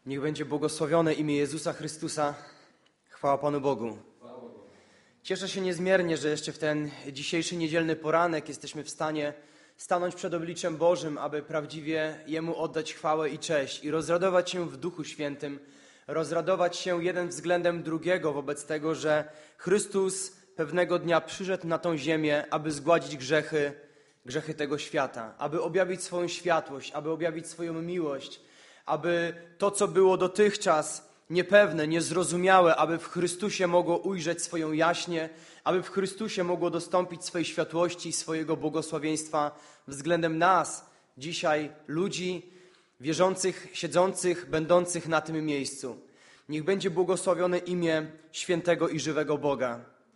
Niech będzie błogosławione imię Jezusa Chrystusa. Chwała Panu Bogu. Cieszę się niezmiernie, że jeszcze w ten dzisiejszy niedzielny poranek jesteśmy w stanie stanąć przed obliczem Bożym, aby prawdziwie Jemu oddać chwałę i cześć i rozradować się w Duchu Świętym, rozradować się jeden względem drugiego wobec tego, że Chrystus pewnego dnia przyszedł na tą ziemię, aby zgładzić grzechy tego świata, aby objawić swoją światłość, aby objawić swoją miłość, aby to, co było dotychczas niepewne, niezrozumiałe, aby w Chrystusie mogło ujrzeć swoją jaśnię, aby w Chrystusie mogło dostąpić swej światłości i swojego błogosławieństwa względem nas, dzisiaj ludzi wierzących, siedzących, będących na tym miejscu. Niech będzie błogosławione imię świętego i żywego Boga.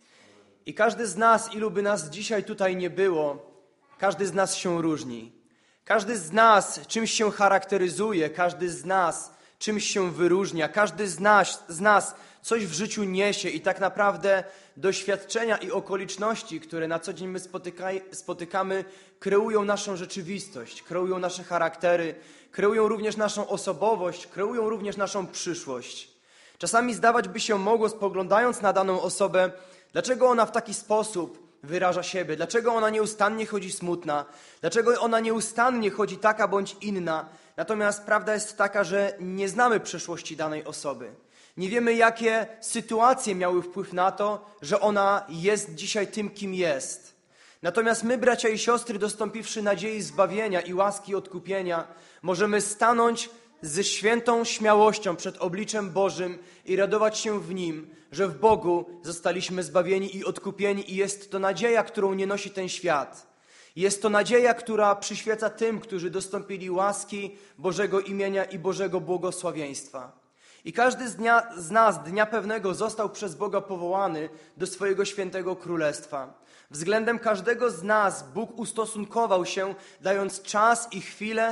I każdy z nas, ilu by nas dzisiaj tutaj nie było, każdy z nas się różni. Każdy z nas czymś się charakteryzuje, każdy z nas czymś się wyróżnia, każdy z nas coś w życiu niesie i tak naprawdę doświadczenia i okoliczności, które na co dzień my spotykamy, kreują naszą rzeczywistość, kreują nasze charaktery, kreują również naszą osobowość, kreują również naszą przyszłość. Czasami zdawać by się mogło, spoglądając na daną osobę, dlaczego ona w taki sposób wyraża siebie, dlaczego ona nieustannie chodzi smutna, dlaczego ona nieustannie chodzi taka bądź inna. Natomiast prawda jest taka, że nie znamy przeszłości danej osoby. Nie wiemy, jakie sytuacje miały wpływ na to, że ona jest dzisiaj tym, kim jest. Natomiast my, bracia i siostry, dostąpiwszy nadziei zbawienia i łaski odkupienia, możemy stanąć ze świętą śmiałością przed obliczem Bożym i radować się w Nim, że w Bogu zostaliśmy zbawieni i odkupieni i jest to nadzieja, którą nie nosi ten świat. Jest to nadzieja, która przyświeca tym, którzy dostąpili łaski Bożego imienia i Bożego błogosławieństwa. I każdy z nas dnia pewnego został przez Boga powołany do swojego świętego królestwa. Względem każdego z nas Bóg ustosunkował się, dając czas i chwilę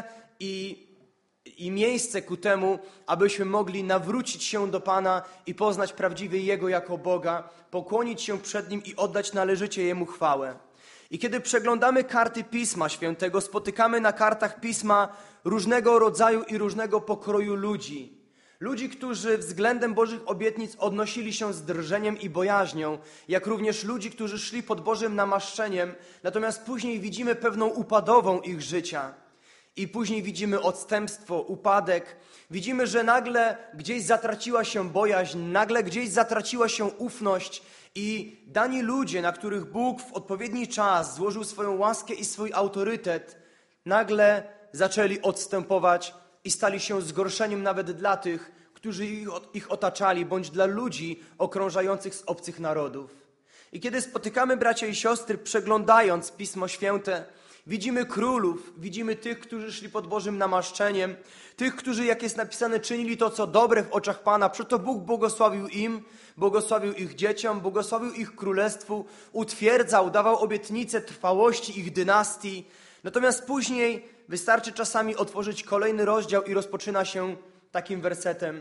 i miejsce ku temu, abyśmy mogli nawrócić się do Pana i poznać prawdziwie Jego jako Boga, pokłonić się przed Nim i oddać należycie Jemu chwałę. I kiedy przeglądamy karty Pisma Świętego, spotykamy na kartach Pisma różnego rodzaju i różnego pokroju ludzi. Ludzi, którzy względem Bożych obietnic odnosili się z drżeniem i bojaźnią, jak również ludzi, którzy szli pod Bożym namaszczeniem, natomiast później widzimy pewną upadową ich życia. I później widzimy odstępstwo, upadek. Widzimy, że nagle gdzieś zatraciła się bojaźń, nagle gdzieś zatraciła się ufność i dani ludzie, na których Bóg w odpowiedni czas złożył swoją łaskę i swój autorytet, nagle zaczęli odstępować i stali się zgorszeniem nawet dla tych, którzy ich otaczali, bądź dla ludzi okrążających z obcych narodów. I kiedy spotykamy, bracia i siostry, przeglądając Pismo Święte, widzimy królów, widzimy tych, którzy szli pod Bożym namaszczeniem, tych, którzy, jak jest napisane, czynili to, co dobre w oczach Pana. Przeto Bóg błogosławił im, błogosławił ich dzieciom, błogosławił ich królestwu, utwierdzał, dawał obietnice trwałości ich dynastii. Natomiast później wystarczy czasami otworzyć kolejny rozdział i rozpoczyna się takim wersetem.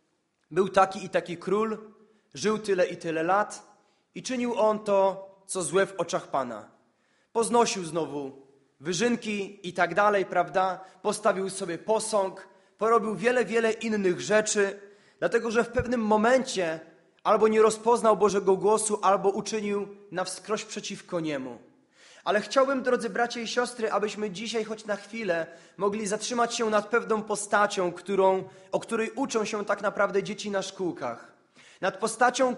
Był taki i taki król, żył tyle i tyle lat i czynił on to, co złe w oczach Pana. Poznosił znowu wyżynki i tak dalej, prawda? Postawił sobie posąg, porobił wiele innych rzeczy, dlatego że w pewnym momencie albo nie rozpoznał Bożego głosu, albo uczynił na wskroś przeciwko Niemu. Ale chciałbym, drodzy bracia i siostry, abyśmy dzisiaj choć na chwilę mogli zatrzymać się nad pewną postacią, o której uczą się tak naprawdę dzieci na szkółkach. Nad postacią,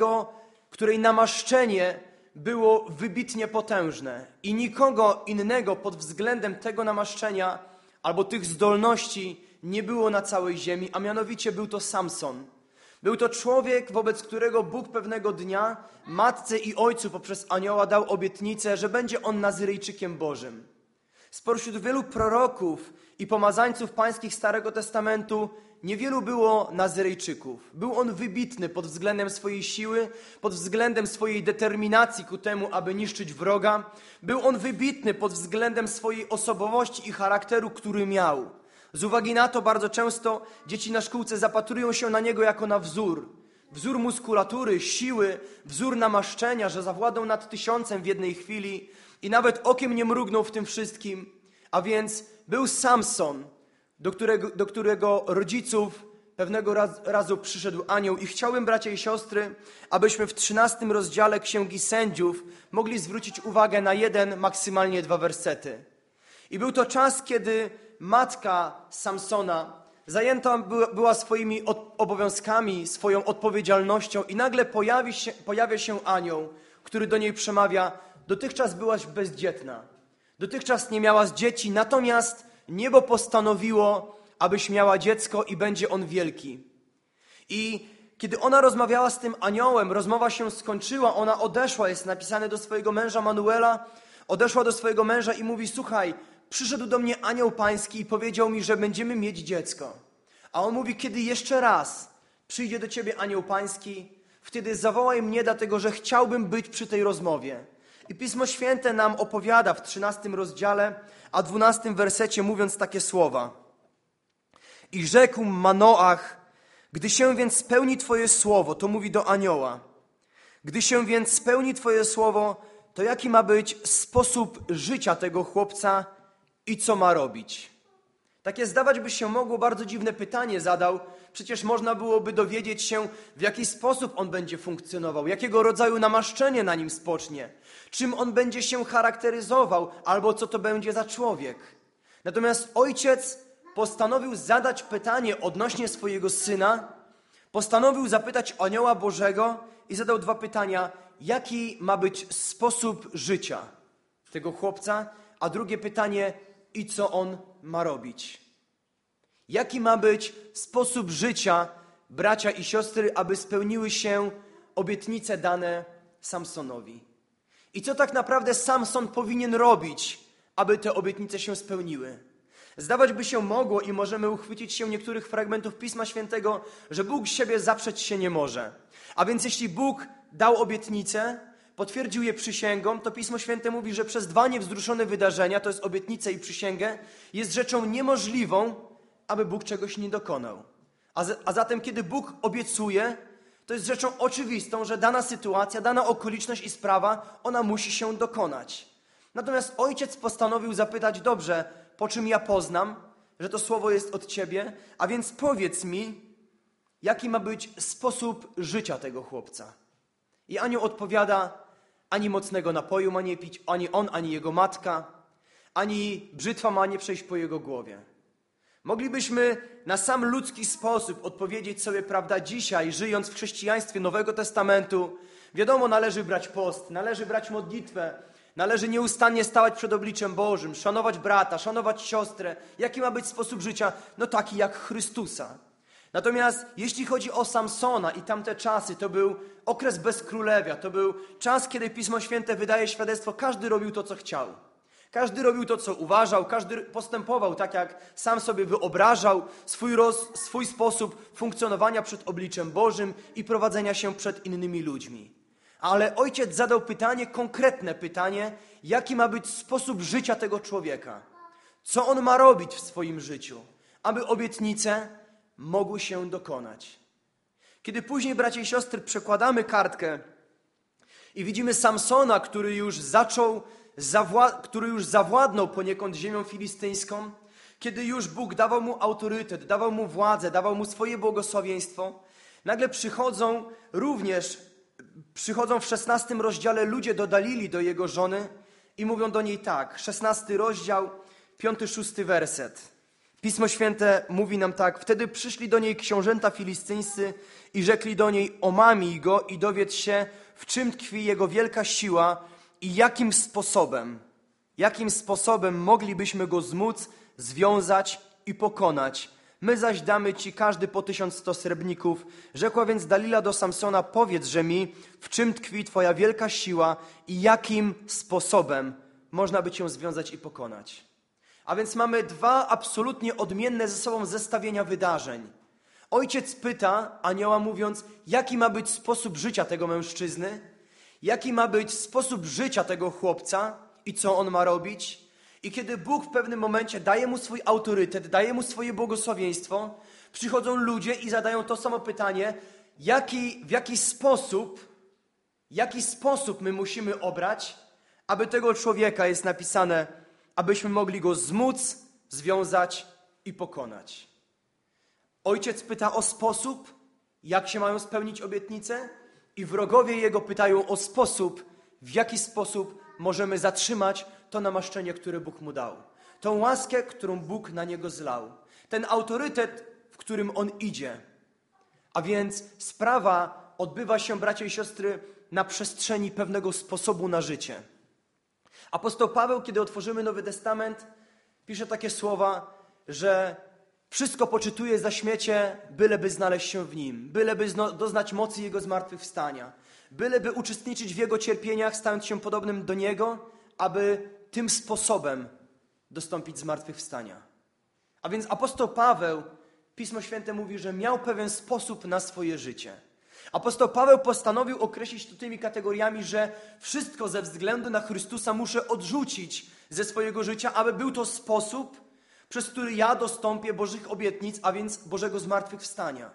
której namaszczenie było wybitnie potężne i nikogo innego pod względem tego namaszczenia albo tych zdolności nie było na całej ziemi, a mianowicie był to Samson. Był to człowiek, wobec którego Bóg pewnego dnia matce i ojcu poprzez anioła dał obietnicę, że będzie on Nazyryjczykiem Bożym. Spośród wielu proroków i pomazańców pańskich Starego Testamentu niewielu było Nazyryjczyków. Był on wybitny pod względem swojej siły, pod względem swojej determinacji ku temu, aby niszczyć wroga. Był on wybitny pod względem swojej osobowości i charakteru, który miał. Z uwagi na to bardzo często dzieci na szkółce zapatrują się na niego jako na wzór. Wzór muskulatury, siły, wzór namaszczenia, że zawładał nad 1000 w jednej chwili i nawet okiem nie mrugnął w tym wszystkim. A więc był Samson, do którego rodziców pewnego razu przyszedł anioł i chciałbym, bracia i siostry, abyśmy w 13 rozdziale Księgi Sędziów mogli zwrócić uwagę na 1, maksymalnie 2 wersety. I był to czas, kiedy matka Samsona zajęta była swoimi obowiązkami, swoją odpowiedzialnością i nagle pojawia się anioł, który do niej przemawia: dotychczas byłaś bezdzietna, dotychczas nie miałaś dzieci, natomiast niebo postanowiło, abyś miała dziecko i będzie on wielki. I kiedy ona rozmawiała z tym aniołem, rozmowa się skończyła, ona odeszła, jest napisane, do swojego męża Manuela, odeszła do swojego męża i mówi: słuchaj, przyszedł do mnie anioł pański i powiedział mi, że będziemy mieć dziecko. A on mówi: kiedy jeszcze raz przyjdzie do ciebie anioł pański, wtedy zawołaj mnie, dlatego że chciałbym być przy tej rozmowie. I Pismo Święte nam opowiada w 13 rozdziale, a 12 wersecie, mówiąc takie słowa: i rzekł Manoach: gdy się więc spełni Twoje słowo, to mówi do anioła, gdy się więc spełni Twoje słowo, to jaki ma być sposób życia tego chłopca i co ma robić? Takie zdawać by się mogło bardzo dziwne pytanie zadał. Przecież można byłoby dowiedzieć się, w jaki sposób on będzie funkcjonował, jakiego rodzaju namaszczenie na nim spocznie, czym on będzie się charakteryzował, albo co to będzie za człowiek. Natomiast ojciec postanowił zadać pytanie odnośnie swojego syna, postanowił zapytać anioła Bożego i zadał 2 pytania. Jaki ma być sposób życia tego chłopca? A drugie pytanie: i co on ma robić? Jaki ma być sposób życia, bracia i siostry, aby spełniły się obietnice dane Samsonowi? I co tak naprawdę Samson powinien robić, aby te obietnice się spełniły? Zdawać by się mogło i możemy uchwycić się niektórych fragmentów Pisma Świętego, że Bóg siebie zaprzeć się nie może. A więc jeśli Bóg dał obietnicę, potwierdził je przysięgą, to Pismo Święte mówi, że przez 2 niewzruszone wydarzenia, to jest obietnicę i przysięgę, jest rzeczą niemożliwą, aby Bóg czegoś nie dokonał. A zatem, kiedy Bóg obiecuje, to jest rzeczą oczywistą, że dana sytuacja, dana okoliczność i sprawa, ona musi się dokonać. Natomiast ojciec postanowił zapytać: dobrze, po czym ja poznam, że to słowo jest od Ciebie, a więc powiedz mi, jaki ma być sposób życia tego chłopca. I anioł odpowiada: ani mocnego napoju ma nie pić, ani on, ani jego matka, ani brzytwa ma nie przejść po jego głowie. Moglibyśmy na sam ludzki sposób odpowiedzieć sobie, prawda, dzisiaj, żyjąc w chrześcijaństwie Nowego Testamentu, wiadomo, należy brać post, należy brać modlitwę, należy nieustannie stawać przed obliczem Bożym, szanować brata, szanować siostrę. Jaki ma być sposób życia? No taki jak Chrystusa. Natomiast jeśli chodzi o Samsona i tamte czasy, to był okres bezkrólewia, to był czas, kiedy Pismo Święte wydaje świadectwo, każdy robił to, co chciał. Każdy robił to, co uważał, każdy postępował tak, jak sam sobie wyobrażał, swój sposób funkcjonowania przed obliczem Bożym i prowadzenia się przed innymi ludźmi. Ale ojciec zadał pytanie, konkretne pytanie, jaki ma być sposób życia tego człowieka. Co on ma robić w swoim życiu, aby obietnice mogły się dokonać. Kiedy później, bracia i siostry, przekładamy kartkę i widzimy Samsona, który już zawładnął poniekąd ziemią filistyńską, kiedy już Bóg dawał mu autorytet, dawał mu władzę, dawał mu swoje błogosławieństwo, nagle przychodzą w 16 rozdziale ludzie do Dalili, do jego żony i mówią do niej tak, 16 rozdział, 5-6 werset. Pismo Święte mówi nam tak: wtedy przyszli do niej książęta filistyńscy i rzekli do niej: omamij go i dowiedz się, w czym tkwi jego wielka siła i jakim sposobem moglibyśmy go zmóc, związać i pokonać. My zaś damy ci każdy po 1100 srebrników. Rzekła więc Dalila do Samsona: powiedz-że mi, w czym tkwi twoja wielka siła i jakim sposobem można by cię związać i pokonać. A więc mamy 2 absolutnie odmienne ze sobą zestawienia wydarzeń. Ojciec pyta anioła, mówiąc, jaki ma być sposób życia tego mężczyzny, jaki ma być sposób życia tego chłopca i co on ma robić. I kiedy Bóg w pewnym momencie daje mu swój autorytet, daje mu swoje błogosławieństwo, przychodzą ludzie i zadają to samo pytanie, w jaki sposób my musimy obrać, aby tego człowieka, jest napisane, abyśmy mogli go zmóc, związać i pokonać. Ojciec pyta o sposób, jak się mają spełnić obietnice, i wrogowie Jego pytają o sposób, w jaki sposób możemy zatrzymać to namaszczenie, które Bóg mu dał. Tą łaskę, którą Bóg na niego zlał. Ten autorytet, w którym on idzie. A więc sprawa odbywa się, bracia i siostry, na przestrzeni pewnego sposobu na życie. Apostoł Paweł, kiedy otworzymy Nowy Testament, pisze takie słowa, że wszystko poczytuje za śmiecie, byleby znaleźć się w Nim, byleby doznać mocy Jego zmartwychwstania, byleby uczestniczyć w Jego cierpieniach, stając się podobnym do Niego, aby tym sposobem dostąpić zmartwychwstania. A więc apostoł Paweł, Pismo Święte mówi, że miał pewien sposób na swoje życie. Apostoł Paweł postanowił określić to tymi kategoriami, że wszystko ze względu na Chrystusa muszę odrzucić ze swojego życia, aby był to sposób, przez który ja dostąpię Bożych obietnic, a więc Bożego zmartwychwstania.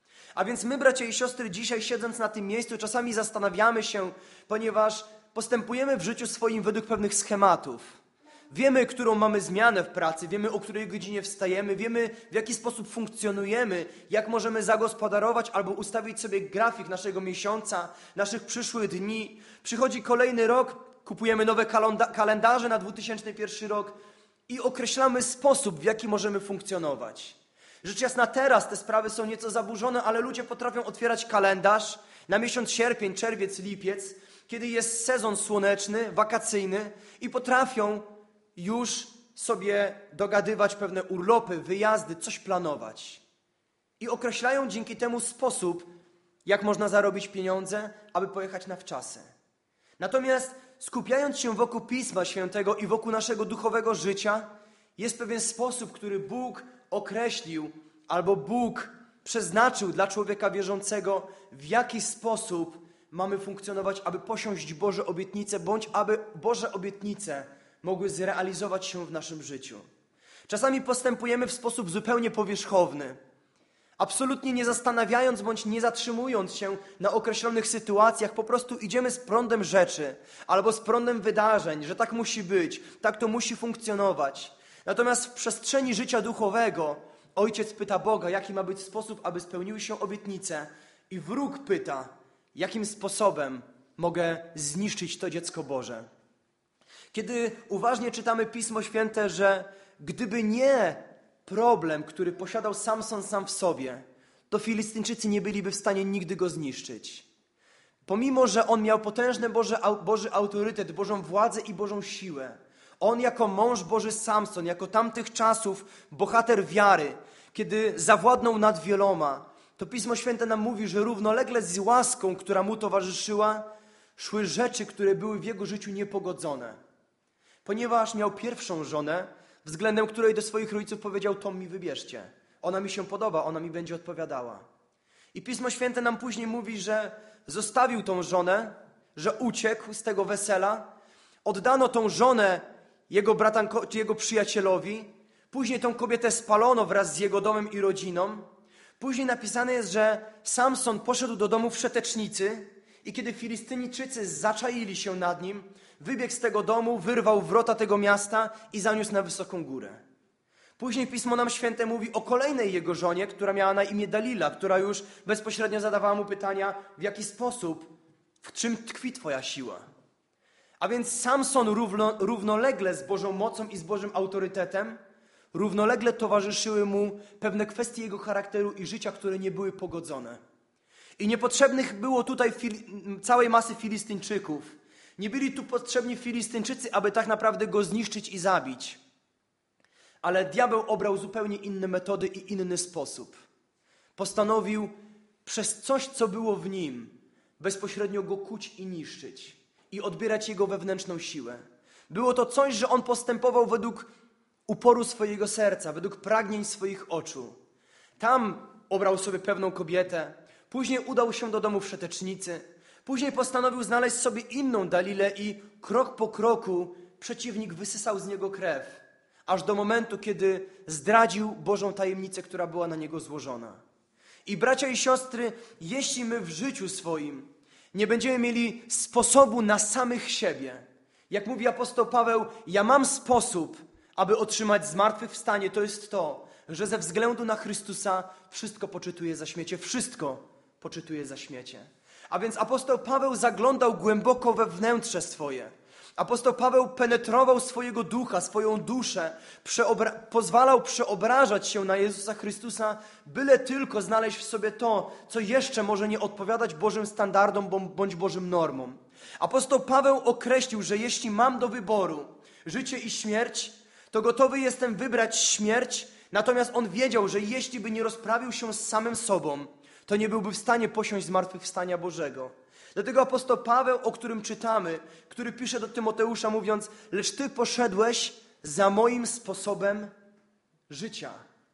A więc my, bracia i siostry, dzisiaj siedząc na tym miejscu, czasami zastanawiamy się, ponieważ postępujemy w życiu swoim według pewnych schematów. Wiemy, którą mamy zmianę w pracy, wiemy, o której godzinie wstajemy, wiemy, w jaki sposób funkcjonujemy, jak możemy zagospodarować albo ustawić sobie grafik naszego miesiąca, naszych przyszłych dni. Przychodzi kolejny rok, kupujemy nowe kalendarze na 2001 rok i określamy sposób, w jaki możemy funkcjonować. Rzecz jasna, teraz te sprawy są nieco zaburzone, ale ludzie potrafią otwierać kalendarz na miesiąc sierpień, czerwiec, lipiec, kiedy jest sezon słoneczny, wakacyjny i potrafią już sobie dogadywać pewne urlopy, wyjazdy, coś planować. I określają dzięki temu sposób, jak można zarobić pieniądze, aby pojechać na wczasy. Natomiast skupiając się wokół Pisma Świętego i wokół naszego duchowego życia, jest pewien sposób, który Bóg określił, albo Bóg przeznaczył dla człowieka wierzącego, w jaki sposób mamy funkcjonować, aby posiąść Boże obietnice, bądź aby Boże obietnice mogły zrealizować się w naszym życiu. Czasami postępujemy w sposób zupełnie powierzchowny, absolutnie nie zastanawiając bądź nie zatrzymując się na określonych sytuacjach, po prostu idziemy z prądem rzeczy albo z prądem wydarzeń, że tak musi być, tak to musi funkcjonować. Natomiast w przestrzeni życia duchowego Ojciec pyta Boga, jaki ma być sposób, aby spełniły się obietnice, i wróg pyta, jakim sposobem mogę zniszczyć to dziecko Boże. Kiedy uważnie czytamy Pismo Święte, że gdyby nie problem, który posiadał Samson sam w sobie, to Filistyńczycy nie byliby w stanie nigdy go zniszczyć. Pomimo, że on miał potężny Boży autorytet, Bożą władzę i Bożą siłę, on jako mąż Boży Samson, jako tamtych czasów bohater wiary, kiedy zawładnął nad wieloma, to Pismo Święte nam mówi, że równolegle z łaską, która mu towarzyszyła, szły rzeczy, które były w jego życiu niepogodzone. Ponieważ miał pierwszą żonę, względem której do swoich rodziców powiedział: tą mi wybierzcie. Ona mi się podoba, ona mi będzie odpowiadała. I Pismo Święte nam później mówi, że zostawił tą żonę, że uciekł z tego wesela. Oddano tą żonę jego przyjacielowi. Później tą kobietę spalono wraz z jego domem i rodziną. Później napisane jest, że Samson poszedł do domu wszetecznicy i kiedy Filistyńczycy zaczaili się nad nim, wybiegł z tego domu, wyrwał wrota tego miasta i zaniósł na wysoką górę. Później Pismo nam Święte mówi o kolejnej jego żonie, która miała na imię Dalila, która już bezpośrednio zadawała mu pytania, w jaki sposób, w czym tkwi Twoja siła. A więc Samson równolegle z Bożą mocą i z Bożym autorytetem, równolegle towarzyszyły mu pewne kwestie jego charakteru i życia, które nie były pogodzone. I niepotrzebnych było tutaj całej masy Filistyńczyków. Nie byli tu potrzebni Filistyńczycy, aby tak naprawdę go zniszczyć i zabić. Ale diabeł obrał zupełnie inne metody i inny sposób. Postanowił przez coś, co było w nim, bezpośrednio go kuć i niszczyć i odbierać jego wewnętrzną siłę. Było to coś, że on postępował według uporu swojego serca, według pragnień swoich oczu. Tam obrał sobie pewną kobietę, później udał się do domu wszetecznicy, później postanowił znaleźć sobie inną Dalilę i krok po kroku przeciwnik wysysał z niego krew, aż do momentu, kiedy zdradził Bożą tajemnicę, która była na niego złożona. I bracia i siostry, jeśli my w życiu swoim nie będziemy mieli sposobu na samych siebie, jak mówi apostoł Paweł, ja mam sposób, aby otrzymać zmartwychwstanie, to jest to, że ze względu na Chrystusa wszystko poczytuje za śmiecie. Wszystko poczytuje za śmiecie. A więc apostoł Paweł zaglądał głęboko we wnętrze swoje. Apostoł Paweł penetrował swojego ducha, swoją duszę, pozwalał przeobrażać się na Jezusa Chrystusa, byle tylko znaleźć w sobie to, co jeszcze może nie odpowiadać Bożym standardom bądź Bożym normom. Apostoł Paweł określił, że jeśli mam do wyboru życie i śmierć, to gotowy jestem wybrać śmierć, natomiast on wiedział, że jeśli by nie rozprawił się z samym sobą, to nie byłby w stanie posiąść zmartwychwstania Bożego. Dlatego apostoł Paweł, o którym czytamy, który pisze do Tymoteusza mówiąc: lecz ty poszedłeś za moim sposobem życia.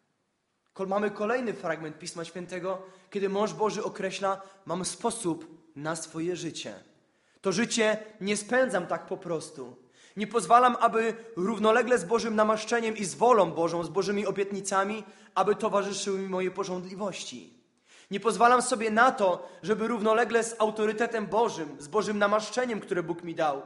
Mamy kolejny fragment Pisma Świętego, kiedy mąż Boży określa: mam sposób na swoje życie. To życie nie spędzam tak po prostu. Nie pozwalam, aby równolegle z Bożym namaszczeniem i z wolą Bożą, z Bożymi obietnicami, aby towarzyszyły mi moje pożądliwości. Nie pozwalam sobie na to, żeby równolegle z autorytetem Bożym, z Bożym namaszczeniem, które Bóg mi dał,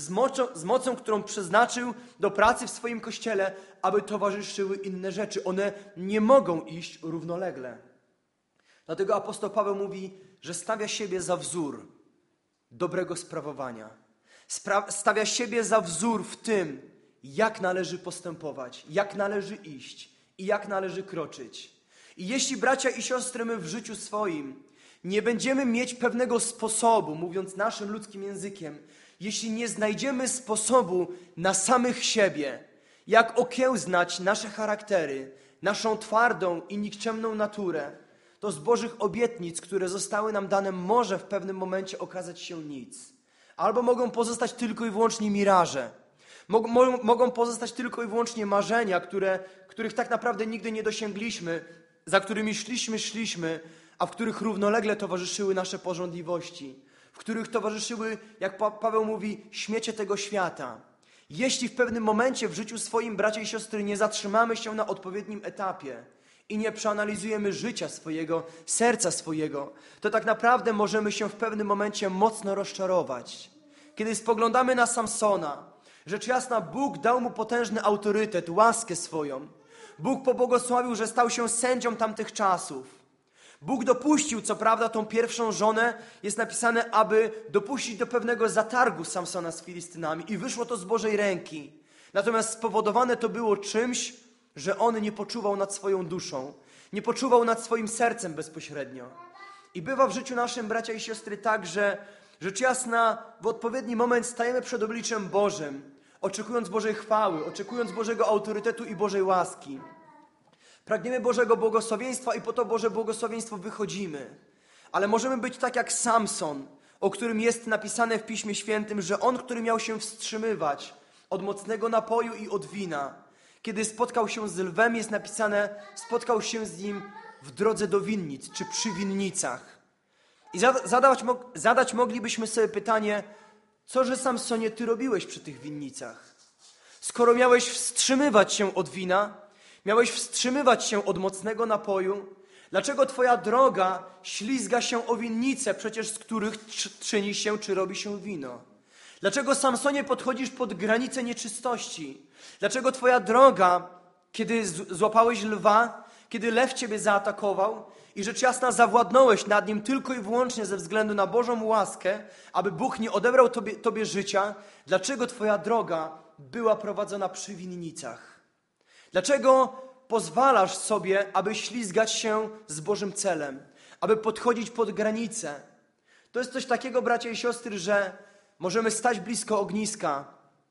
z mocą, którą przeznaczył do pracy w swoim Kościele, aby towarzyszyły inne rzeczy. One nie mogą iść równolegle. Dlatego apostoł Paweł mówi, że stawia siebie za wzór dobrego sprawowania. Stawia siebie za wzór w tym, jak należy postępować, jak należy iść i jak należy kroczyć. I jeśli, bracia i siostry, my w życiu swoim nie będziemy mieć pewnego sposobu, mówiąc naszym ludzkim językiem, jeśli nie znajdziemy sposobu na samych siebie, jak okiełznać nasze charaktery, naszą twardą i nikczemną naturę, to z Bożych obietnic, które zostały nam dane, może w pewnym momencie okazać się nic. Albo mogą pozostać tylko i wyłącznie miraże. Mogą pozostać tylko i wyłącznie marzenia, których tak naprawdę nigdy nie dosięgliśmy, za którymi szliśmy, a w których równolegle towarzyszyły nasze pożądliwości, w których towarzyszyły, jak Paweł mówi, śmiecie tego świata. Jeśli w pewnym momencie w życiu swoim, bracia i siostry, nie zatrzymamy się na odpowiednim etapie i nie przeanalizujemy życia swojego, serca swojego, to tak naprawdę możemy się w pewnym momencie mocno rozczarować. Kiedy spoglądamy na Samsona, rzecz jasna, Bóg dał mu potężny autorytet, łaskę swoją. Bóg pobłogosławił, że stał się sędzią tamtych czasów. Bóg dopuścił, co prawda, tą pierwszą żonę, jest napisane, aby dopuścić do pewnego zatargu Samsona z Filistynami i wyszło to z Bożej ręki. Natomiast spowodowane to było czymś, że on nie poczuwał nad swoją duszą, nie poczuwał nad swoim sercem bezpośrednio. I bywa w życiu naszym, bracia i siostry, tak, że rzecz jasna w odpowiedni moment stajemy przed obliczem Bożym, oczekując Bożej chwały, oczekując Bożego autorytetu i Bożej łaski. Pragniemy Bożego błogosławieństwa i po to Boże błogosławieństwo wychodzimy. Ale możemy być tak jak Samson, o którym jest napisane w Piśmie Świętym, że on, który miał się wstrzymywać od mocnego napoju i od wina, kiedy spotkał się z lwem, jest napisane, spotkał się z nim w drodze do winnic, czy przy winnicach. I zadać moglibyśmy sobie pytanie, coże, Samsonie, ty robiłeś przy tych winnicach? Skoro miałeś wstrzymywać się od wina, miałeś wstrzymywać się od mocnego napoju, dlaczego twoja droga ślizga się o winnice, przecież z których czyni się, czy robi się wino? Dlaczego, Samsonie, podchodzisz pod granicę nieczystości? Dlaczego twoja droga, kiedy złapałeś lwa, kiedy lew ciebie zaatakował i rzecz jasna zawładnąłeś nad nim tylko i wyłącznie ze względu na Bożą łaskę, aby Bóg nie odebrał tobie życia, dlaczego twoja droga była prowadzona przy winnicach? Dlaczego pozwalasz sobie, aby ślizgać się z Bożym celem, aby podchodzić pod granicę? To jest coś takiego, bracia i siostry, że możemy stać blisko ogniska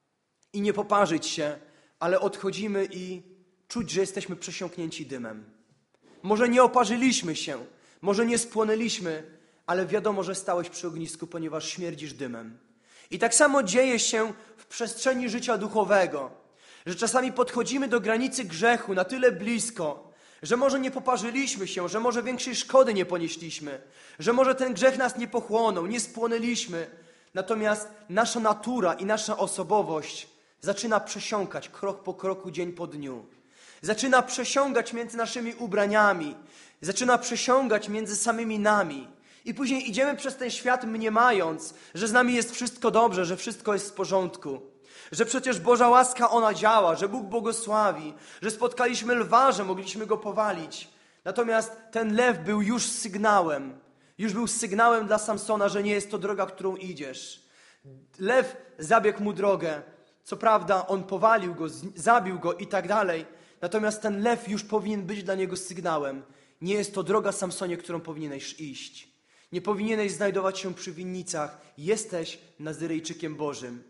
i nie poparzyć się, ale odchodzimy i czuć, że jesteśmy przesiąknięci dymem. Może nie oparzyliśmy się, może nie spłonęliśmy, ale wiadomo, że stałeś przy ognisku, ponieważ śmierdzisz dymem. I tak samo dzieje się w przestrzeni życia duchowego, że czasami podchodzimy do granicy grzechu na tyle blisko, że może nie poparzyliśmy się, że może większej szkody nie ponieśliśmy, że może ten grzech nas nie pochłonął, nie spłonęliśmy. Natomiast nasza natura i nasza osobowość zaczyna przesiąkać krok po kroku, dzień po dniu. Zaczyna przesiągać między naszymi ubraniami, zaczyna przesiągać między samymi nami. I później idziemy przez ten świat mniemając, że z nami jest wszystko dobrze, że wszystko jest w porządku. Że przecież Boża łaska, ona działa, że Bóg błogosławi, że spotkaliśmy lwa, że mogliśmy go powalić. Natomiast ten lew był już sygnałem dla Samsona, że nie jest to droga, którą idziesz. Lew zabiegł mu drogę. Co prawda on powalił go, zabił go i tak dalej. Natomiast ten lew już powinien być dla niego sygnałem. Nie jest to droga, Samsonie, którą powinieneś iść. Nie powinieneś znajdować się przy winnicach. Jesteś Nazyrejczykiem Bożym.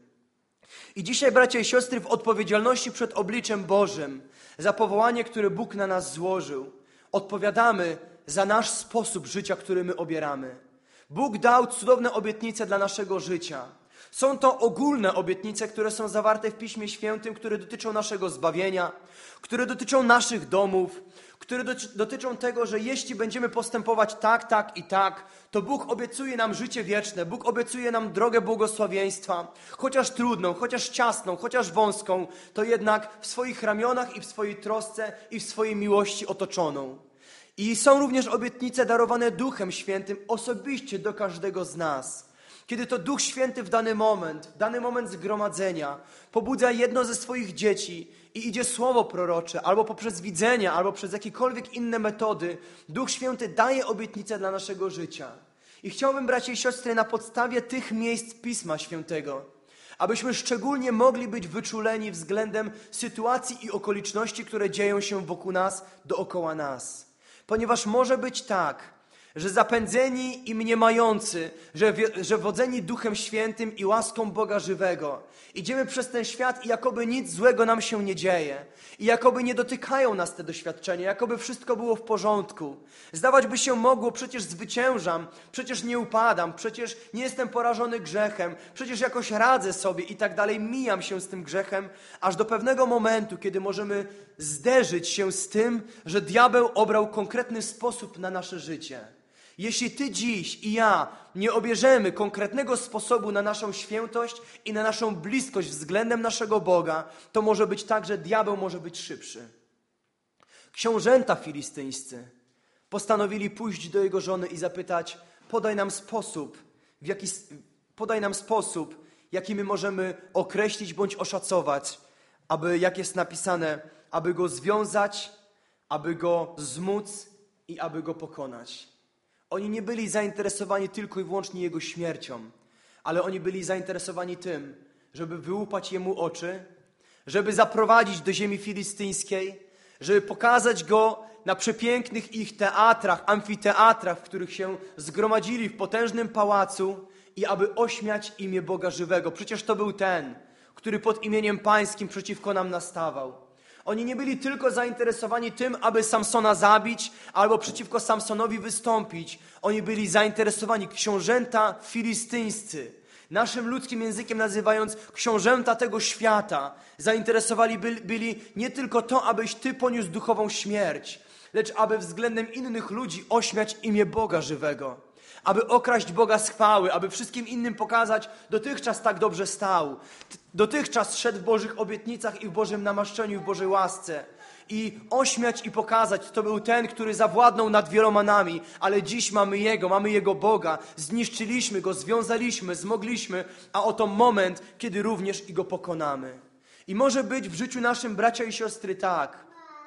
I dzisiaj, bracia i siostry, w odpowiedzialności przed obliczem Bożym za powołanie, które Bóg na nas złożył, odpowiadamy za nasz sposób życia, który my obieramy. Bóg dał cudowne obietnice dla naszego życia. Są to ogólne obietnice, które są zawarte w Piśmie Świętym, które dotyczą naszego zbawienia, które dotyczą naszych domów, które dotyczą tego, że jeśli będziemy postępować tak, tak i tak, to Bóg obiecuje nam życie wieczne, Bóg obiecuje nam drogę błogosławieństwa, chociaż trudną, chociaż ciasną, chociaż wąską, to jednak w swoich ramionach i w swojej trosce i w swojej miłości otoczoną. I są również obietnice darowane Duchem Świętym osobiście do każdego z nas. Kiedy to Duch Święty w dany moment zgromadzenia pobudza jedno ze swoich dzieci i idzie słowo prorocze, albo poprzez widzenie, albo przez jakiekolwiek inne metody, Duch Święty daje obietnicę dla naszego życia. I chciałbym, bracia i siostry, na podstawie tych miejsc Pisma Świętego, abyśmy szczególnie mogli być wyczuleni względem sytuacji i okoliczności, które dzieją się wokół nas, dookoła nas. Ponieważ może być tak, że zapędzeni i mniemający, że wodzeni Duchem Świętym i łaską Boga żywego, idziemy przez ten świat i jakoby nic złego nam się nie dzieje. I jakoby nie dotykają nas te doświadczenia, jakoby wszystko było w porządku. Zdawać by się mogło, przecież zwyciężam, przecież nie upadam, przecież nie jestem porażony grzechem, przecież jakoś radzę sobie i tak dalej, mijam się z tym grzechem, aż do pewnego momentu, kiedy możemy zderzyć się z tym, że diabeł obrał konkretny sposób na nasze życie. Jeśli ty dziś i ja nie obierzemy konkretnego sposobu na naszą świętość i na naszą bliskość względem naszego Boga, to może być tak, że diabeł może być szybszy. Książęta filistyńscy postanowili pójść do jego żony i zapytać: podaj nam sposób, jaki my możemy określić bądź oszacować, aby, jak jest napisane, aby go związać, aby go zmóc i aby go pokonać. Oni nie byli zainteresowani tylko i wyłącznie jego śmiercią, ale oni byli zainteresowani tym, żeby wyłupać jemu oczy, żeby zaprowadzić do ziemi filistyńskiej, żeby pokazać go na przepięknych ich teatrach, amfiteatrach, w których się zgromadzili w potężnym pałacu i aby ośmiać imię Boga żywego. Przecież to był ten, który pod imieniem Pańskim przeciwko nam nastawał. Oni nie byli tylko zainteresowani tym, aby Samsona zabić albo przeciwko Samsonowi wystąpić. Oni byli zainteresowani, książęta filistyńscy, naszym ludzkim językiem nazywając książęta tego świata, zainteresowani byli nie tylko to, abyś ty poniósł duchową śmierć, lecz aby względem innych ludzi ośmiać imię Boga żywego. Aby okraść Boga z chwały, aby wszystkim innym pokazać, dotychczas tak dobrze stał. Dotychczas szedł w Bożych obietnicach i w Bożym namaszczeniu, w Bożej łasce. I ośmiać i pokazać, to był ten, który zawładnął nad wieloma nami, ale dziś mamy Jego Boga. Zniszczyliśmy Go, związaliśmy, zmogliśmy, a oto moment, kiedy również i Go pokonamy. I może być w życiu naszym, bracia i siostry, tak,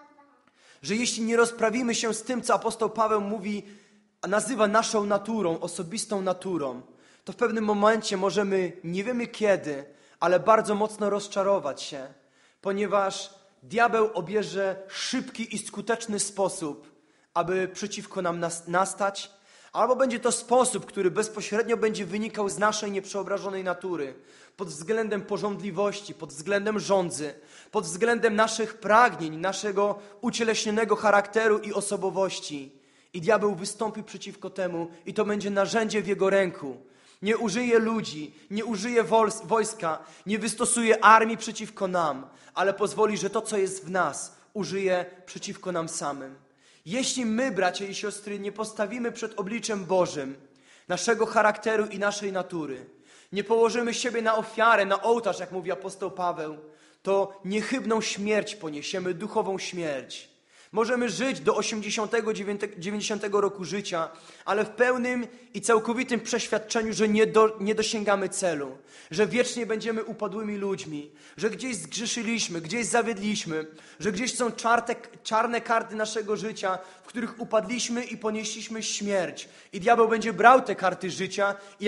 że jeśli nie rozprawimy się z tym, co apostoł Paweł mówi, nazywa naszą naturą, osobistą naturą, to w pewnym momencie możemy, nie wiemy kiedy, ale bardzo mocno rozczarować się, ponieważ diabeł obierze szybki i skuteczny sposób, aby przeciwko nam nastać, albo będzie to sposób, który bezpośrednio będzie wynikał z naszej nieprzeobrażonej natury, pod względem pożądliwości, pod względem żądzy, pod względem naszych pragnień, naszego ucieleśnionego charakteru i osobowości. I diabeł wystąpi przeciwko temu i to będzie narzędzie w jego ręku. Nie użyje ludzi, nie użyje wojska, nie wystosuje armii przeciwko nam, ale pozwoli, że to, co jest w nas, użyje przeciwko nam samym. Jeśli my, bracia i siostry, nie postawimy przed obliczem Bożym naszego charakteru i naszej natury, nie położymy siebie na ofiarę, na ołtarz, jak mówi apostoł Paweł, to niechybną śmierć poniesiemy, duchową śmierć. Możemy żyć do 80, 90 roku życia, ale w pełnym i całkowitym przeświadczeniu, że nie dosięgamy celu, że wiecznie będziemy upadłymi ludźmi, że gdzieś zgrzeszyliśmy, gdzieś zawiedliśmy, że gdzieś są czarne karty naszego życia, w których upadliśmy i ponieśliśmy śmierć. I diabeł będzie brał te karty życia i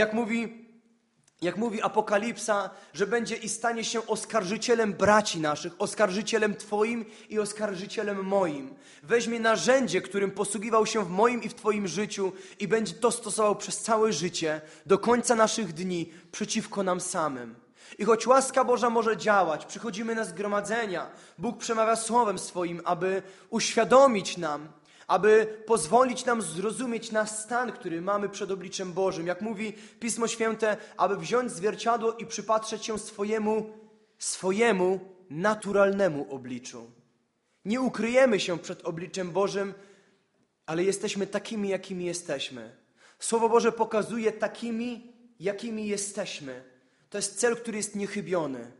jak mówi Apokalipsa, że będzie i stanie się oskarżycielem braci naszych, oskarżycielem Twoim i oskarżycielem moim. Weźmie narzędzie, którym posługiwał się w moim i w Twoim życiu i będzie to stosował przez całe życie, do końca naszych dni, przeciwko nam samym. I choć łaska Boża może działać, przychodzimy na zgromadzenia, Bóg przemawia Słowem Swoim, aby uświadomić nam, aby pozwolić nam zrozumieć nasz stan, który mamy przed obliczem Bożym. Jak mówi Pismo Święte, aby wziąć zwierciadło i przypatrzeć się swojemu naturalnemu obliczu. Nie ukryjemy się przed obliczem Bożym, ale jesteśmy takimi, jakimi jesteśmy. Słowo Boże pokazuje takimi, jakimi jesteśmy. To jest cel, który jest niechybiony.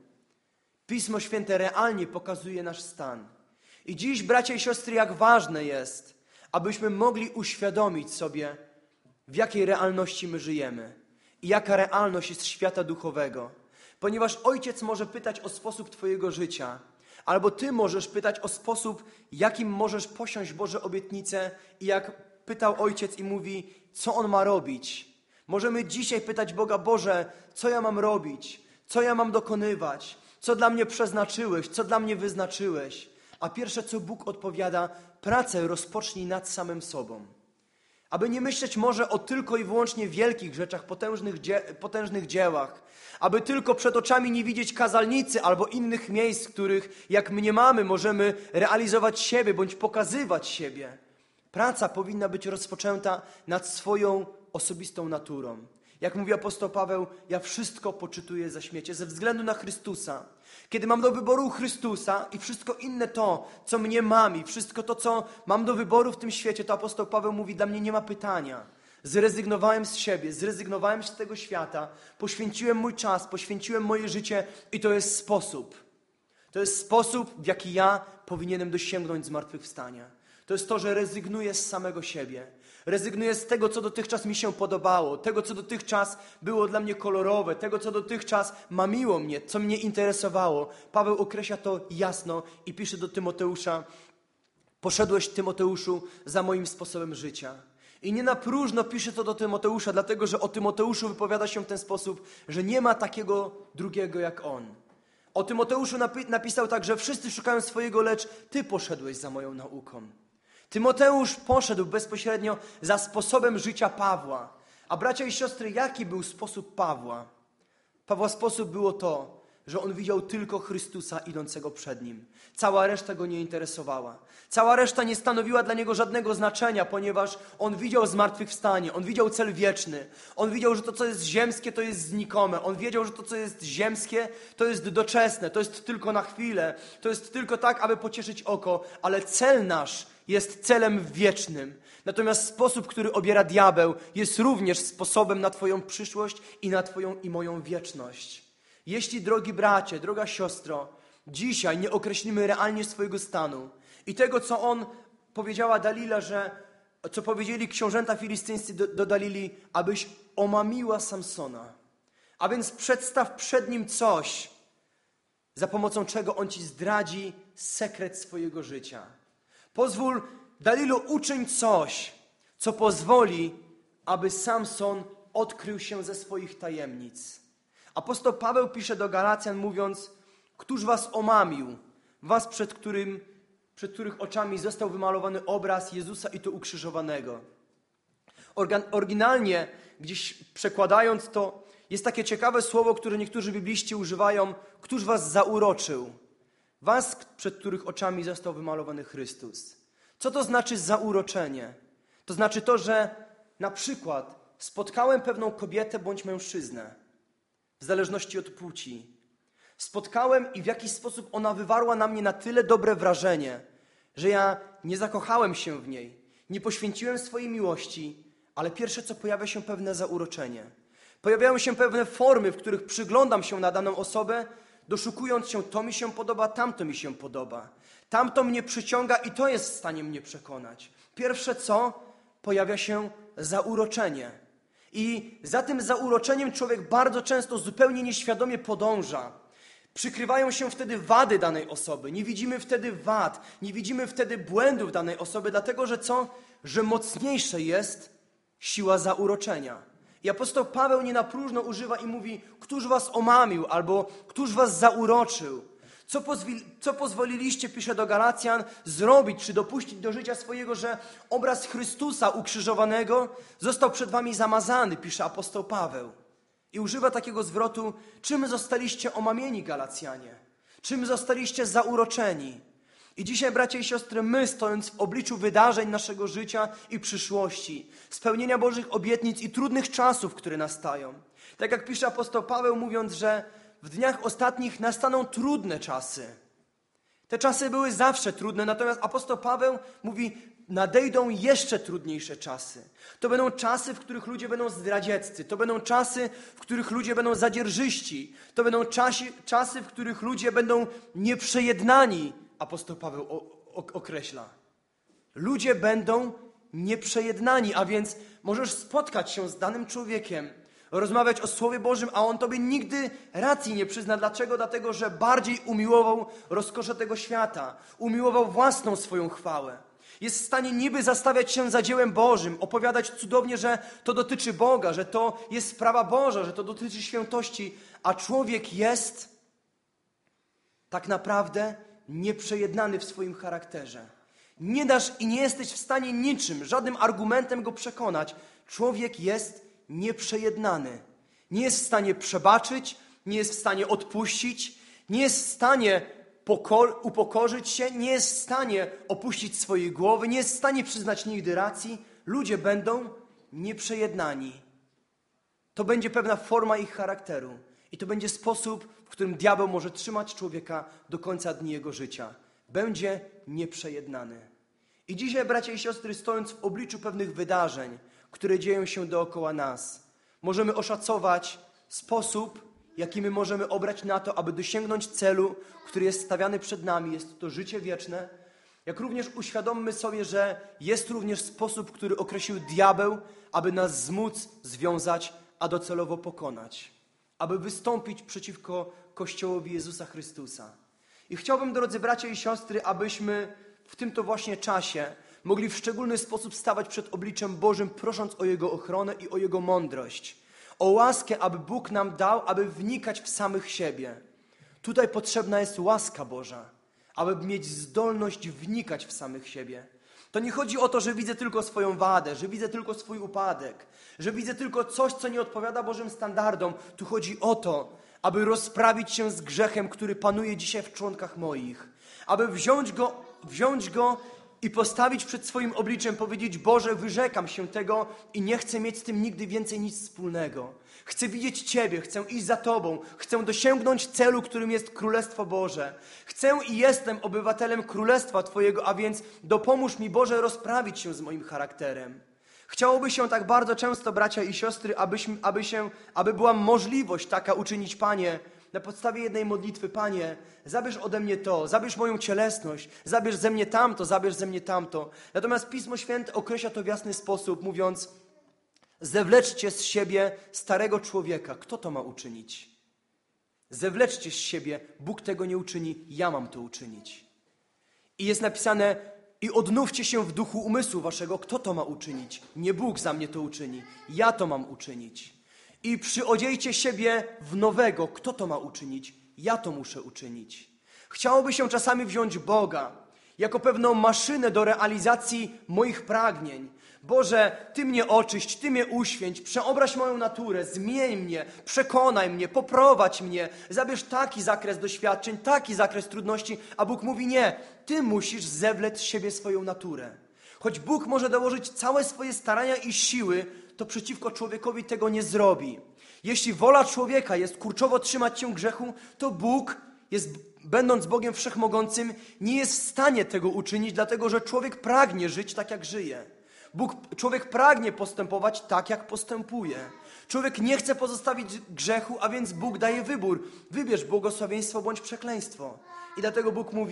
Pismo Święte realnie pokazuje nasz stan. I dziś, bracia i siostry, jak ważne jest, abyśmy mogli uświadomić sobie, w jakiej realności my żyjemy i jaka realność jest świata duchowego. Ponieważ Ojciec może pytać o sposób Twojego życia, albo Ty możesz pytać o sposób, jakim możesz posiąść Boże obietnice i jak pytał Ojciec i mówi, co On ma robić. Możemy dzisiaj pytać Boga, Boże, co ja mam robić, co ja mam dokonywać, co dla mnie przeznaczyłeś, co dla mnie wyznaczyłeś. A pierwsze, co Bóg odpowiada, pracę rozpocznij nad samym sobą. Aby nie myśleć może o tylko i wyłącznie wielkich rzeczach, potężnych dziełach. Aby tylko przed oczami nie widzieć kazalnicy albo innych miejsc, w których, jak mniemamy, możemy realizować siebie bądź pokazywać siebie. Praca powinna być rozpoczęta nad swoją osobistą naturą. Jak mówi apostoł Paweł, ja wszystko poczytuję za śmiecie ze względu na Chrystusa. Kiedy mam do wyboru Chrystusa i wszystko inne to, co mnie mami, wszystko to, co mam do wyboru w tym świecie, to apostoł Paweł mówi, dla mnie nie ma pytania. Zrezygnowałem z siebie, zrezygnowałem z tego świata, poświęciłem mój czas, poświęciłem moje życie i to jest sposób. To jest sposób, w jaki ja powinienem dosięgnąć zmartwychwstania. To jest to, że rezygnuję z samego siebie. Rezygnuję z tego, co dotychczas mi się podobało, tego, co dotychczas było dla mnie kolorowe, tego, co dotychczas mamiło mnie, co mnie interesowało. Paweł określa to jasno i pisze do Tymoteusza, poszedłeś, Tymoteuszu, za moim sposobem życia. I nie na próżno pisze to do Tymoteusza, dlatego, że o Tymoteuszu wypowiada się w ten sposób, że nie ma takiego drugiego jak on. O Tymoteuszu napisał tak, że wszyscy szukają swojego, lecz Ty poszedłeś za moją nauką. Tymoteusz poszedł bezpośrednio za sposobem życia Pawła. A bracia i siostry, jaki był sposób Pawła? Pawła sposób było to, że on widział tylko Chrystusa idącego przed nim. Cała reszta go nie interesowała. Cała reszta nie stanowiła dla niego żadnego znaczenia, ponieważ on widział zmartwychwstanie, on widział cel wieczny. On widział, że to, co jest ziemskie, to jest znikome. On wiedział, że to, co jest ziemskie, to jest doczesne, to jest tylko na chwilę. To jest tylko tak, aby pocieszyć oko, ale cel nasz jest celem wiecznym. Natomiast sposób, który obiera diabeł, jest również sposobem na Twoją przyszłość i na Twoją i moją wieczność. Jeśli, drogi bracie, droga siostro, dzisiaj nie określimy realnie swojego stanu i tego, co on powiedziała Dalila, co powiedzieli książęta filistyńscy do Dalili, abyś omamiła Samsona. A więc przedstaw przed nim coś, za pomocą czego on ci zdradzi sekret swojego życia. Pozwól, Dalilu, uczyń coś, co pozwoli, aby Samson odkrył się ze swoich tajemnic. Apostoł Paweł pisze do Galacjan, mówiąc, któż was omamił, was, przed których oczami został wymalowany obraz Jezusa i to ukrzyżowanego. Oryginalnie, gdzieś przekładając to, jest takie ciekawe słowo, które niektórzy bibliści używają, któż was zauroczył, was, przed których oczami został wymalowany Chrystus. Co to znaczy zauroczenie? To znaczy to, że na przykład spotkałem pewną kobietę bądź mężczyznę, w zależności od płci. Spotkałem i w jakiś sposób ona wywarła na mnie na tyle dobre wrażenie, że ja nie zakochałem się w niej, nie poświęciłem swojej miłości, ale pierwsze co pojawia się pewne zauroczenie. Pojawiają się pewne formy, w których przyglądam się na daną osobę, doszukując się, to mi się podoba, tamto mi się podoba. Tamto mnie przyciąga i to jest w stanie mnie przekonać. Pierwsze co? Pojawia się zauroczenie. I za tym zauroczeniem człowiek bardzo często zupełnie nieświadomie podąża. Przykrywają się wtedy wady danej osoby. Nie widzimy wtedy wad, nie widzimy wtedy błędów danej osoby, dlatego że co? Że mocniejsze jest siła zauroczenia. I apostoł Paweł nie na próżno używa i mówi, któż was omamił, albo któż was zauroczył. Co pozwoliliście, pisze do Galacjan, zrobić, czy dopuścić do życia swojego, że obraz Chrystusa ukrzyżowanego został przed wami zamazany, pisze apostoł Paweł. I używa takiego zwrotu, czym zostaliście omamieni, Galacjanie? Czym zostaliście zauroczeni? I dzisiaj, bracia i siostry, my, stojąc w obliczu wydarzeń naszego życia i przyszłości, spełnienia Bożych obietnic i trudnych czasów, które nastają. Tak jak pisze apostoł Paweł, mówiąc, że w dniach ostatnich nastaną trudne czasy. Te czasy były zawsze trudne, natomiast apostoł Paweł mówi, nadejdą jeszcze trudniejsze czasy. To będą czasy, w których ludzie będą zdradzieccy. To będą czasy, w których ludzie będą zadzierżyści. To będą czasy, w których ludzie będą nieprzejednani, apostoł Paweł określa. Ludzie będą nieprzejednani, a więc możesz spotkać się z danym człowiekiem, rozmawiać o Słowie Bożym, a on tobie nigdy racji nie przyzna. Dlaczego? Dlatego, że bardziej umiłował rozkosze tego świata. Umiłował własną swoją chwałę. Jest w stanie niby zastawiać się za dziełem Bożym, opowiadać cudownie, że to dotyczy Boga, że to jest sprawa Boża, że to dotyczy świętości, a człowiek jest tak naprawdę nieprzejednany w swoim charakterze. Nie dasz i nie jesteś w stanie niczym, żadnym argumentem go przekonać. Człowiek jest nieprzejednany. Nie jest w stanie przebaczyć, nie jest w stanie odpuścić, nie jest w stanie upokorzyć się, nie jest w stanie opuścić swojej głowy, nie jest w stanie przyznać nigdy racji. Ludzie będą nieprzejednani. To będzie pewna forma ich charakteru. I to będzie sposób, w którym diabeł może trzymać człowieka do końca dni jego życia. Będzie nieprzejednany. I dzisiaj, bracia i siostry, stojąc w obliczu pewnych wydarzeń, które dzieją się dookoła nas, możemy oszacować sposób, jaki my możemy obrać na to, aby dosięgnąć celu, który jest stawiany przed nami. Jest to życie wieczne. Jak również uświadommy sobie, że jest również sposób, który określił diabeł, aby nas zmóc związać, a docelowo pokonać. Aby wystąpić przeciwko Kościołowi Jezusa Chrystusa. I chciałbym, drodzy bracia i siostry, abyśmy w tym to właśnie czasie mogli w szczególny sposób stawać przed obliczem Bożym, prosząc o Jego ochronę i o Jego mądrość. O łaskę, aby Bóg nam dał, aby wnikać w samych siebie. Tutaj potrzebna jest łaska Boża, aby mieć zdolność wnikać w samych siebie. To nie chodzi o to, że widzę tylko swoją wadę, że widzę tylko swój upadek, że widzę tylko coś, co nie odpowiada Bożym standardom. Tu chodzi o to, aby rozprawić się z grzechem, który panuje dzisiaj w członkach moich. Aby wziąć go i postawić przed swoim obliczem, powiedzieć: Boże, wyrzekam się tego i nie chcę mieć z tym nigdy więcej nic wspólnego. Chcę widzieć Ciebie, chcę iść za Tobą, chcę dosięgnąć celu, którym jest Królestwo Boże. Chcę i jestem obywatelem Królestwa Twojego, a więc dopomóż mi, Boże, rozprawić się z moim charakterem. Chciałoby się tak bardzo często, bracia i siostry, aby była możliwość taka uczynić, Panie, na podstawie jednej modlitwy: Panie, zabierz ode mnie to, zabierz moją cielesność, zabierz ze mnie tamto, zabierz ze mnie tamto. Natomiast Pismo Święte określa to w jasny sposób, mówiąc: zewleczcie z siebie starego człowieka. Kto to ma uczynić? Zewleczcie z siebie, Bóg tego nie uczyni, ja mam to uczynić. I jest napisane: i odnówcie się w duchu umysłu waszego. Kto to ma uczynić? Nie Bóg za mnie to uczyni, ja to mam uczynić. I przyodziejcie siebie w nowego. Kto to ma uczynić? Ja to muszę uczynić. Chciałoby się czasami wziąć Boga jako pewną maszynę do realizacji moich pragnień. Boże, Ty mnie oczyść, Ty mnie uświęć, przeobraź moją naturę, zmień mnie, przekonaj mnie, poprowadź mnie, zabierz taki zakres doświadczeń, taki zakres trudności, a Bóg mówi: nie, Ty musisz zewlec z siebie swoją naturę. Choć Bóg może dołożyć całe swoje starania i siły, to przeciwko człowiekowi tego nie zrobi. Jeśli wola człowieka jest kurczowo trzymać się grzechu, to Bóg, będąc Bogiem Wszechmogącym, nie jest w stanie tego uczynić, dlatego że człowiek pragnie żyć tak, jak żyje. Człowiek pragnie postępować tak, jak postępuje. Człowiek nie chce pozostawić grzechu, a więc Bóg daje wybór. Wybierz błogosławieństwo bądź przekleństwo. I dlatego Bóg mówi: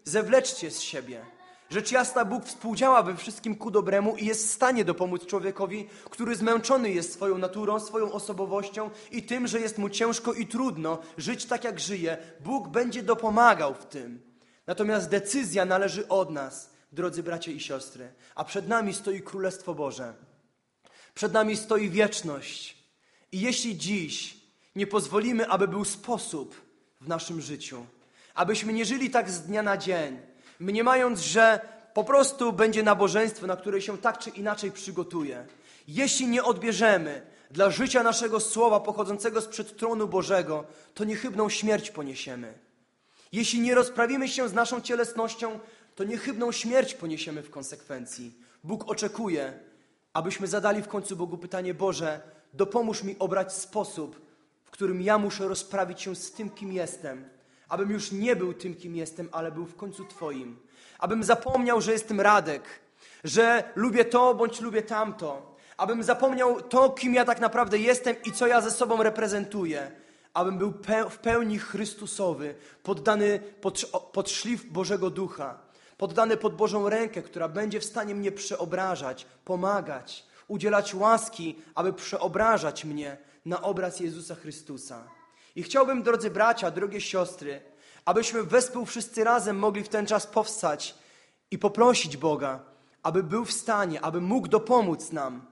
zewleczcie z siebie. Rzecz jasna, Bóg współdziała we wszystkim ku dobremu i jest w stanie dopomóc człowiekowi, który zmęczony jest swoją naturą, swoją osobowością i tym, że jest mu ciężko i trudno żyć tak, jak żyje. Bóg będzie dopomagał w tym. Natomiast decyzja należy od nas, drodzy bracia i siostry. A przed nami stoi Królestwo Boże. Przed nami stoi wieczność. I jeśli dziś nie pozwolimy, aby był sposób w naszym życiu, abyśmy nie żyli tak z dnia na dzień, mniemając, że po prostu będzie nabożeństwo, na które się tak czy inaczej przygotuje. Jeśli nie odbierzemy dla życia naszego słowa pochodzącego sprzed tronu Bożego, to niechybną śmierć poniesiemy. Jeśli nie rozprawimy się z naszą cielesnością, to niechybną śmierć poniesiemy w konsekwencji. Bóg oczekuje, abyśmy zadali w końcu Bogu pytanie: Boże, dopomóż mi obrać sposób, w którym ja muszę rozprawić się z tym, kim jestem. Abym już nie był tym, kim jestem, ale był w końcu Twoim. Abym zapomniał, że jestem Radek, że lubię to bądź lubię tamto. Abym zapomniał to, kim ja tak naprawdę jestem i co ja ze sobą reprezentuję. Abym był w pełni Chrystusowy, poddany pod szlif Bożego Ducha, poddany pod Bożą rękę, która będzie w stanie mnie przeobrażać, pomagać, udzielać łaski, aby przeobrażać mnie na obraz Jezusa Chrystusa. I chciałbym, drodzy bracia, drogie siostry, abyśmy wespół wszyscy razem mogli w ten czas powstać i poprosić Boga, aby był w stanie, aby mógł dopomóc nam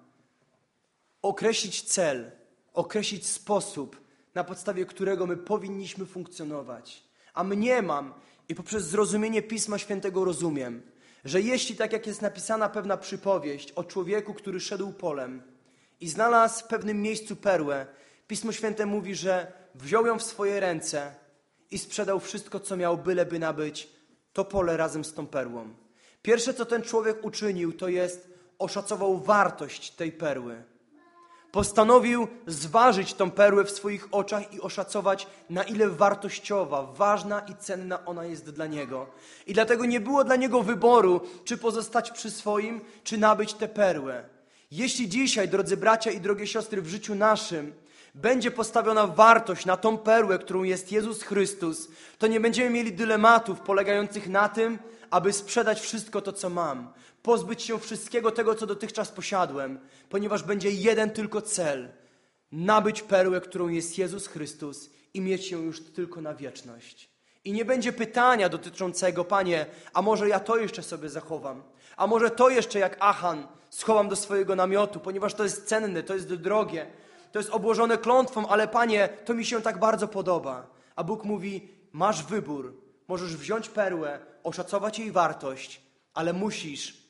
określić cel, określić sposób, na podstawie którego my powinniśmy funkcjonować. A mniemam i poprzez zrozumienie Pisma Świętego rozumiem, że jeśli, tak jak jest napisana pewna przypowieść o człowieku, który szedł polem i znalazł w pewnym miejscu perłę, Pismo Święte mówi, że wziął ją w swoje ręce i sprzedał wszystko, co miał, byleby nabyć to pole razem z tą perłą. Pierwsze, co ten człowiek uczynił, to jest oszacował wartość tej perły. Postanowił zważyć tą perłę w swoich oczach i oszacować, na ile wartościowa, ważna i cenna ona jest dla niego. I dlatego nie było dla niego wyboru, czy pozostać przy swoim, czy nabyć tę perłę. Jeśli dzisiaj, drodzy bracia i drogie siostry, w życiu naszym będzie postawiona wartość na tą perłę, którą jest Jezus Chrystus, to nie będziemy mieli dylematów polegających na tym, aby sprzedać wszystko to, co mam. Pozbyć się wszystkiego tego, co dotychczas posiadłem, ponieważ będzie jeden tylko cel. Nabyć perłę, którą jest Jezus Chrystus i mieć ją już tylko na wieczność. I nie będzie pytania dotyczącego: Panie, a może ja to jeszcze sobie zachowam? A może to jeszcze jak Achan schowam do swojego namiotu, ponieważ to jest cenne, to jest drogie, to jest obłożone klątwą, ale Panie, to mi się tak bardzo podoba. A Bóg mówi: masz wybór. Możesz wziąć perłę, oszacować jej wartość, ale musisz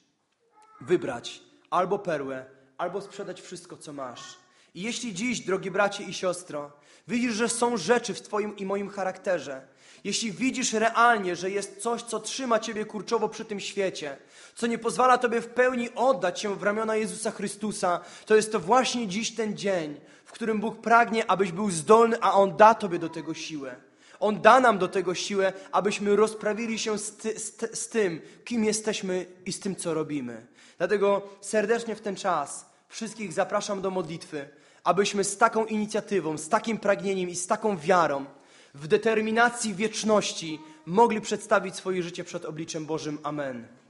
wybrać albo perłę, albo sprzedać wszystko, co masz. I jeśli dziś, drogi bracie i siostro, widzisz, że są rzeczy w Twoim i moim charakterze, jeśli widzisz realnie, że jest coś, co trzyma Ciebie kurczowo przy tym świecie, co nie pozwala Tobie w pełni oddać się w ramiona Jezusa Chrystusa, to jest to właśnie dziś ten dzień, w którym Bóg pragnie, abyś był zdolny, a On da Tobie do tego siłę. On da nam do tego siłę, abyśmy rozprawili się z tym, kim jesteśmy i z tym, co robimy. Dlatego serdecznie w ten czas wszystkich zapraszam do modlitwy, abyśmy z taką inicjatywą, z takim pragnieniem i z taką wiarą, w determinacji wieczności mogli przedstawić swoje życie przed obliczem Bożym. Amen.